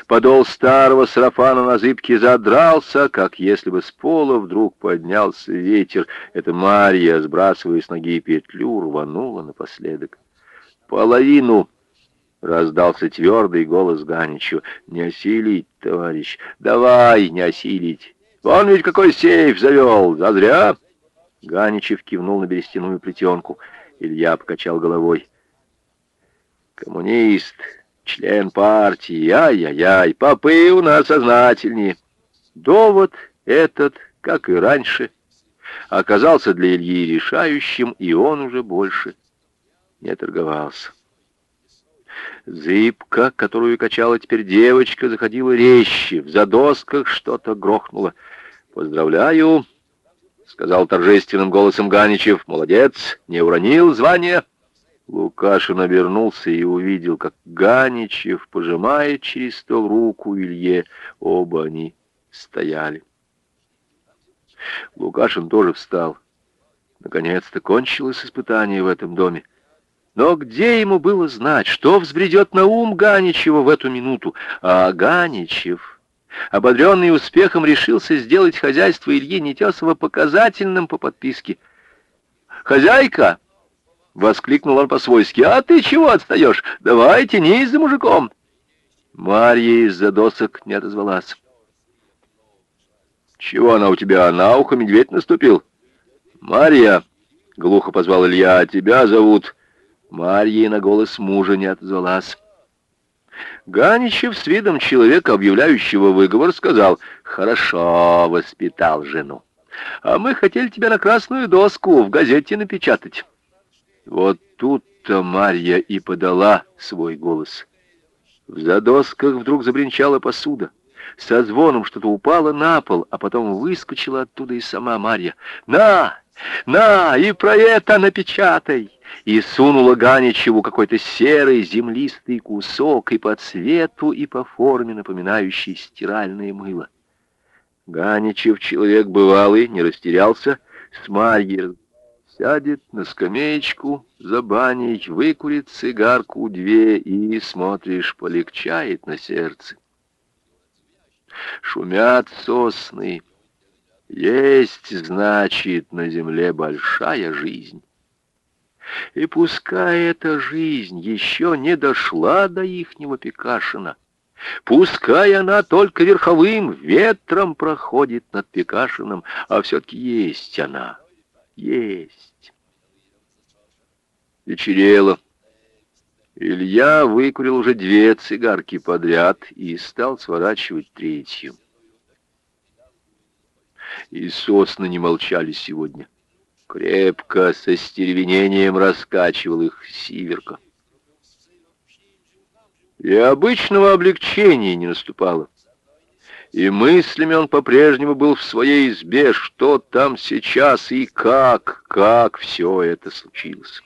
Подол старого сарафана на зыбке задрался, как если бы с пола вдруг поднялся ветер. Это Марья, сбрасывая с ноги петлю, рванула напоследок. «Половину!» — раздался твердый голос Ганичу. «Не осилить, товарищ! Давай, не осилить! Вон ведь какой сейф завел! Зазря!» Ганичев кивнул на берестяную плетенку. Илья покачал головой. «Коммунист, член партии, ай-яй-яй, попы у нас сознательнее». Довод этот, как и раньше, оказался для Ильи решающим, и он уже больше не торговался. Зыбка, которую качала теперь девочка, заходила резче, в задосках что-то грохнуло. «Поздравляю», — сказал торжественным голосом Ганичев, — «молодец, не уронил звание». Лукашин обернулся и увидел, как Ганичев пожимает через стол руку Илье. Оба они стояли. Лукашин тоже встал. Наконец-то кончилось испытание в этом доме. Но где ему было знать, что взбредет на ум Ганичева в эту минуту? А Ганичев, ободренный успехом, решился сделать хозяйство Ильи Нетесова показательным по подписке. «Хозяйка!» — воскликнул он по-свойски. «А ты чего отстаешь? Давай, тянись за мужиком!» Марья из-за досок не отозвалась. «Чего она у тебя? На ухо медведь наступил?» «Марья!» — глухо позвал Илья. «Тебя зовут...» Марья на голос мужа не отозвалась. Ганичев с видом человека, объявляющего выговор, сказал: «Хорошо воспитал жену. А мы хотели тебя на красную доску в газете напечатать». Вот тут-то Марья и подала свой голос. В задосках вдруг забринчала посуда. Со звоном что-то упало на пол, а потом выскочила оттуда и сама Марья. «На! На! И про это напечатай!» И сунула Ганичеву какой-то серый землистый кусок, и по цвету, и по форме напоминающий стиральное мыло. Ганичев, человек бывалый, не растерялся, с Марьей сядет на скамеечку за баней, выкурит цигарку две и, смотришь, полегчает на сердце. Шумят сосны. Есть, значит, на земле большая жизнь. И пускай эта жизнь еще не дошла до ихнего Пекашина, пускай она только верховым ветром проходит над Пекашином, а все-таки есть она, есть. Вечерело. Илья выкурил уже 2 цигарки подряд и стал сворачивать 3-ю. И сосны не молчали сегодня. Крепко, со стервенением раскачивал их Сиверка. И обычного облегчения не наступало. И мыслями он по-прежнему был в своей избе, что там сейчас и как все это случилось.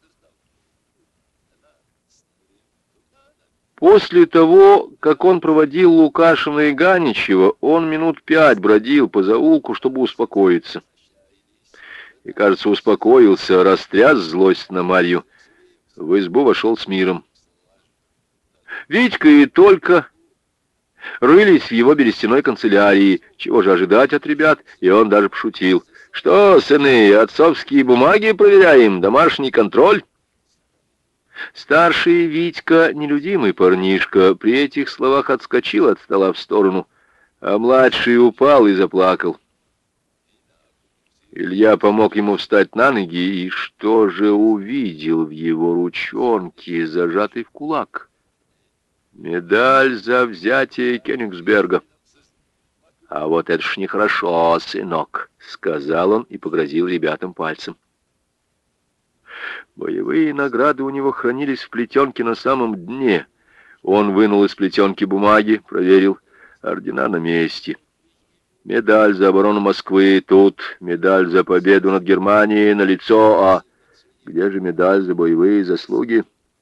После того, как он проводил Лукашина и Ганичева, он минут 5 бродил по заулку, чтобы успокоиться. И, кажется, успокоился, растряс злость на Марью. В избу вошел с миром. Витька и только рылись в его берестяной канцелярии. Чего же ожидать от ребят? И он даже пошутил: «Что, сыны, отцовские бумаги проверяем, домашний контроль?» Старший Витька, нелюдимый парнишка, при этих словах отскочил от стола в сторону, а младший упал и заплакал. Илья помог ему встать на ноги, и что же увидел в его ручонке, зажатой в кулак? Медаль за взятие Кёнигсберга. «А вот это ж нехорошо, сынок», — сказал он и погрозил ребятам пальцем. Боевые награды у него хранились в плетенке на самом дне. Он вынул из плетенки бумаги, проверил. Ордена на месте. Медаль за оборону Москвы тут, медаль за победу над Германией налицо, а где же медаль за боевые заслуги?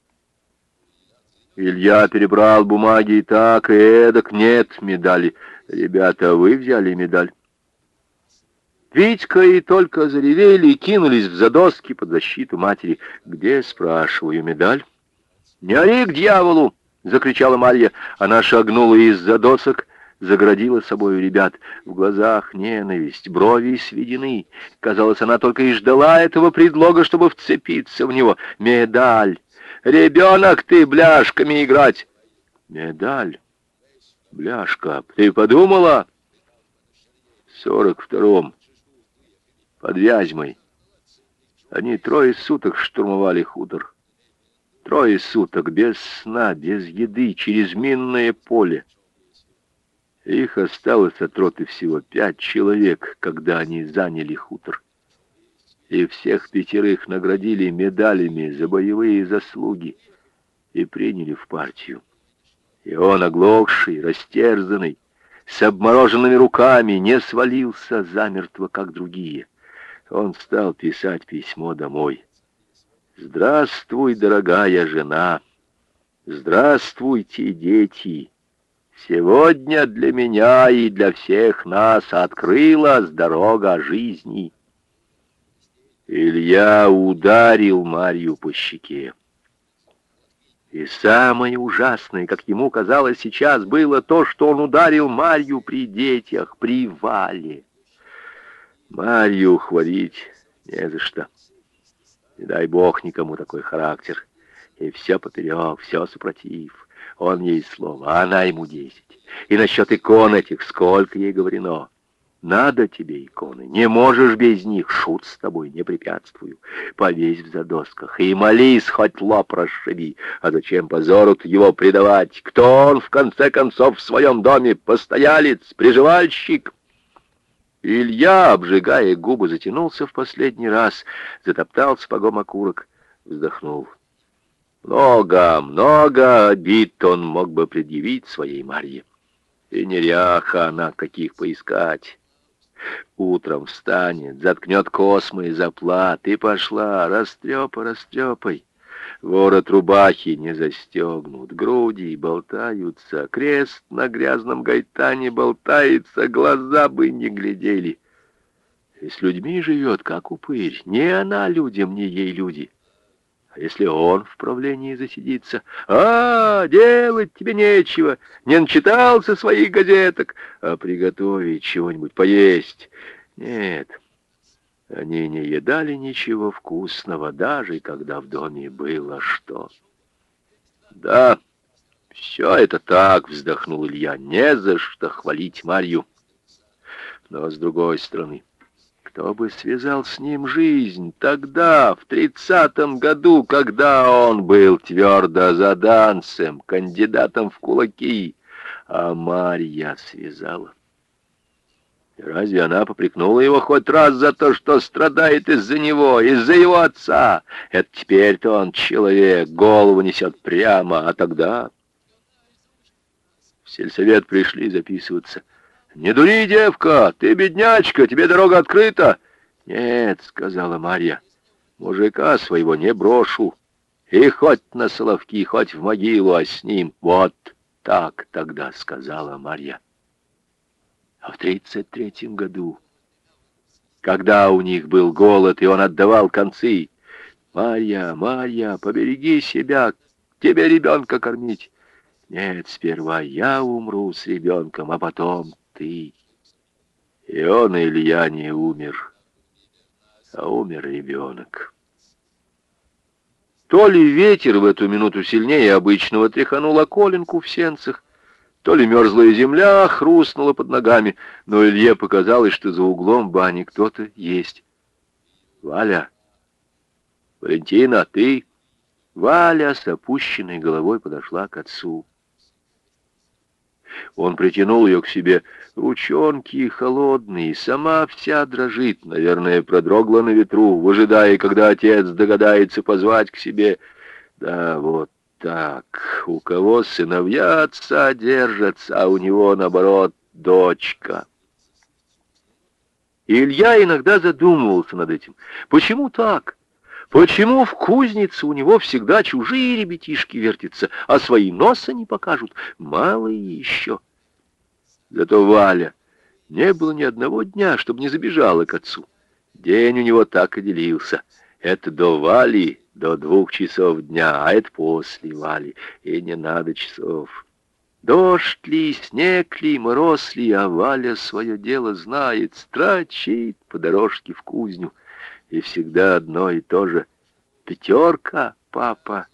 Илья перебрал бумаги и так, и эдак, нет медали. Ребята, вы взяли медаль? Витька и только заревели и кинулись в задоски под защиту матери. «Где, спрашиваю, медаль?» «Не ори к дьяволу!» — закричала Марья. Она шагнула из-за досок, загородила собою ребят. В глазах ненависть, брови сведены. Казалось, она только и ждала этого предлога, чтобы вцепиться в него. «Медаль! Ребенок ты бляшками играть!» «Медаль! Бляшка! Ты подумала?» В 42-м, под Вязьмой, они 3 суток штурмовали хутор. 3 суток без сна, без еды, через минное поле. Их осталось от роты всего 5 человек, когда они заняли хутор. И всех 5 наградили медалями за боевые заслуги и приняли в партию. И он, оглохший, растерзанный, с обмороженными руками, не свалился замертво, как другие. Он стал писать письмо домой. «Здравствуй, дорогая жена! Здравствуйте, дети! Сегодня для меня и для всех нас открылась дорога жизни». Илья ударил Марью по щеке. И самое ужасное, как ему казалось сейчас, было то, что он ударил Марью при детях, при Вале. Марью хвалить не за что. Не дай бог никому такой характер. И все поперек, все супротив. Он ей слово, а она ему 10. И насчет икон этих сколько ей говорено. Надо тебе иконы, не можешь без них, шут с тобой, не препятствую. Повесь в задосках и молись, хоть лоб расшиби. А зачем позору-то его предавать? Кто он, в конце концов, в своем доме? Постоялец, приживальщик? Илья, обжигая губы, затянулся в последний раз, затоптал сапогом окурок, вздохнул. Много обид он мог бы предъявить своей Марье. И неряха она, каких поискать. Утром встанет, заткнет космы заплат, и пошла, растрепай. Ворот рубахи не застегнут, груди болтаются, крест на грязном гайтане болтается, глаза бы не глядели. И с людьми живет, как упырь, не она людям, не ей люди. А если он в правлении засидится? Делать тебе нечего, не начитался своих газеток, а приготовить чего-нибудь поесть. Нет, они не едали ничего вкусного, даже когда в доме было что. Да, все это так, вздохнул Илья, не за что хвалить Марью. Но с другой стороны, кто бы связал с ним жизнь тогда, в 30-м году, когда он был твердо заданцем, кандидатом в кулаки, а Марья связала? И разве она попрекнула его хоть раз за то, что страдает из-за него, из-за его отца? Это теперь-то он человек, голову несет прямо, а тогда... В сельсовет пришли записываться. «Не дури, девка, ты беднячка, тебе дорога открыта». «Нет», — сказала Марья, — «мужика своего не брошу. И хоть на Соловки, хоть в могилу, а с ним вот так тогда», — сказала Марья. А в 33-м году, когда у них был голод, и он отдавал концы: «Марья, побереги себя, тебе ребенка кормить». «Нет, сперва я умру с ребенком, а потом ты». И он, Илья, не умер, а умер ребенок. То ли ветер в эту минуту сильнее обычного тряханул околинку в сенцах, то ли мерзлая земля хрустнула под ногами, но Илье показалось, что за углом бани кто-то есть. «Валя! Валентина, ты?» Валя с опущенной головой подошла к отцу. Он притянул ее к себе. Ручонки холодные, сама вся дрожит, наверное, продрогла на ветру, выжидая, когда отец догадается позвать к себе. Да, вот так. У кого сыновья отца держатся, а у него, наоборот, дочка. И Илья иногда задумывался над этим. Почему так? Почему в кузнице у него всегда чужие ребятишки вертятся, а свои носа не покажут? Малые еще. Зато Валя не было ни одного дня, чтобы не забежала к отцу. День у него так и делился. Это до Вали, до 2 часов дня, а это после, Вали, и не надо часов. Дождь ли, снег ли, мороз ли, а Валя свое дело знает, строчит по дорожке в кузню, и всегда одно и то же: 5, папа.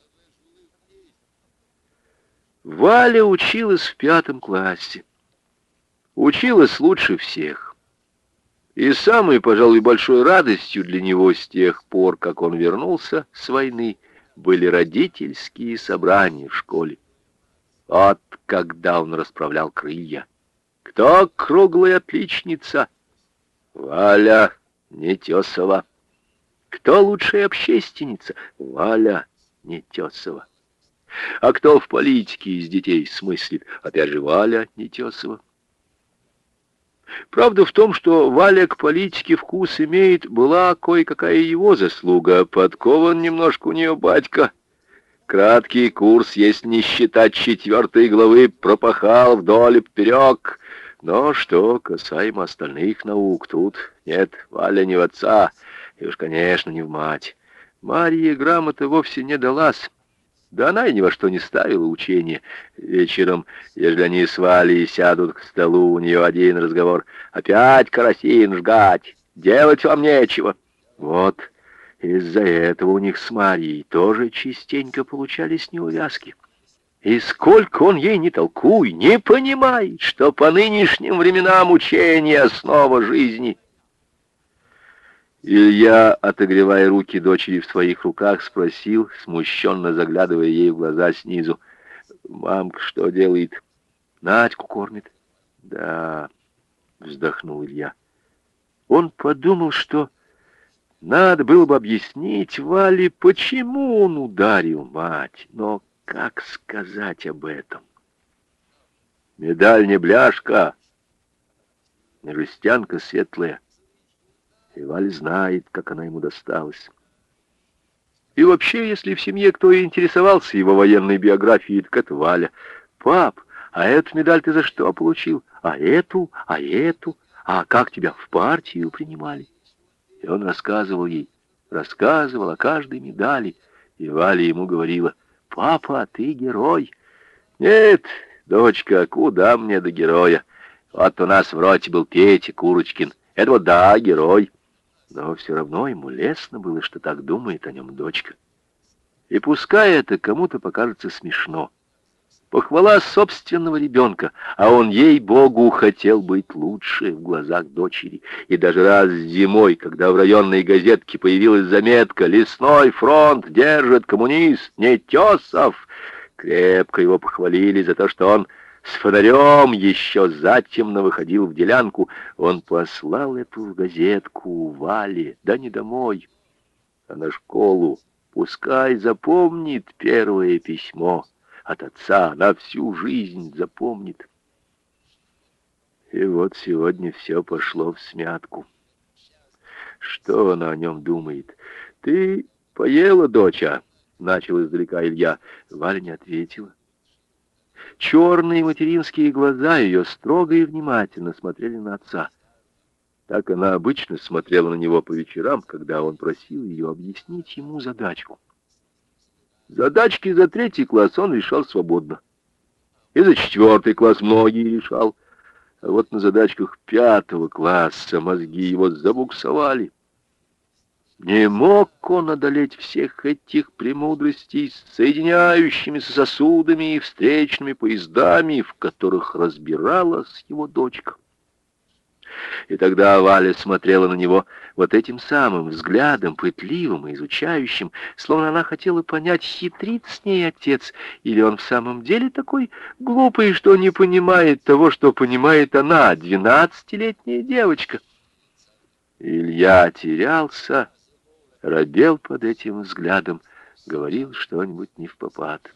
Валя училась в 5 классе. Училась лучше всех. И самой, пожалуй, большой радостью для него с тех пор, как он вернулся с войны, были родительские собрания в школе. Вот когда он расправлял крылья. Кто круглая отличница? Валя Нетесова. Кто лучшая общественница? Валя Нетесова. А кто в политике из детей смыслит? Опять же, Валя Нетесова. Правда в том, что Валя к политике вкус имеет, была кое-какая его заслуга. Подкован немножко у нее батька. Краткий курс, если не считать 4 главы, пропахал вдоль и поперек. Но что касаемо остальных наук, тут нет, Валя не в отца, и уж, конечно, не в мать. Марье грамота вовсе не далась. Да она и ни во что не ставила учение. Вечером, ежели они с Валей сядут к столу, у нее один разговор: опять керосин жгать, делать вам нечего. Вот из-за этого у них с Марьей тоже частенько получались неувязки. И сколько он ей не толкуй, не понимает, что по нынешним временам учение — основа жизни. Илья, отогревая руки дочери в своих руках, спросил, смущенно заглядывая ей в глаза снизу: «Мамка что делает?» «Надьку кормит». «Да», — вздохнул Илья. Он подумал, что надо было бы объяснить Вале, почему он ударил мать, но как сказать об этом? Медаль не бляшка, не жестянка светлая. И Валя знает, как она ему досталась. И вообще, если в семье кто и интересовался его военной биографией, так это Валя. «Пап, а эту медаль ты за что получил? А эту? А эту? А как тебя в партию принимали?» И он рассказывал ей, рассказывал о каждой медали. И Валя ему говорила: «Папа, ты герой». «Нет, дочка, куда мне до героя? Вот у нас в роте был Петя Курочкин. Это вот да, герой». Но все равно ему лестно было, что так думает о нем дочка. И пускай это кому-то покажется смешно. Похвала собственного ребенка, а он, ей-богу, хотел быть лучше в глазах дочери. И даже раз зимой, когда в районной газетке появилась заметка: «Лесной фронт держит коммунист Нетесов», крепко его похвалили за то, что он с фонарем еще затемно выходил в делянку. Он послал эту газетку Вале, да не домой, а на школу. Пускай запомнит первое письмо от отца, на всю жизнь запомнит. И вот сегодня все пошло всмятку. Что она о нем думает? «Ты поела, доча?» — начал издалека Илья. Валя не ответила. Черные материнские глаза ее строго и внимательно смотрели на отца. Так она обычно смотрела на него по вечерам, когда он просил ее объяснить ему задачку. Задачки за 3 класс он решал свободно. И за 4 класс многие решал. А вот на задачках 5 класса мозги его забуксовали. Не мог он одолеть всех этих премудростей с соединяющимися сосудами и встречными поездами, в которых разбиралась его дочка. И тогда Валя смотрела на него вот этим самым взглядом, пытливым и изучающим, словно она хотела понять, хитрит с ней отец, или он в самом деле такой глупый, что не понимает того, что понимает она, 12-летняя девочка. Илья терялся, робел под этим взглядом, говорил что-нибудь невпопад.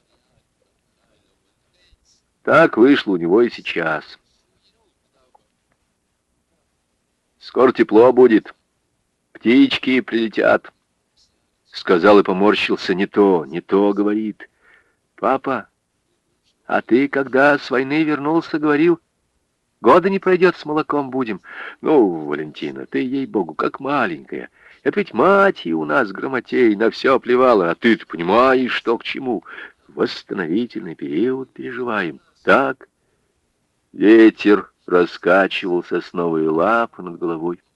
Так вышло у него и сейчас. «Скоро тепло будет, птички прилетят», — сказал и поморщился. «Не то, не то», — говорит. «Папа, а ты, когда с войны вернулся, говорил, года не пройдет, с молоком будем». «Ну, Валентина, ты, ей-богу, как маленькая. Это ведь мать и у нас, грамотей, на все плевала, а ты-то понимаешь, что к чему. Восстановительный период переживаем. Так, ветер раскачивал сосновые лапы над головой.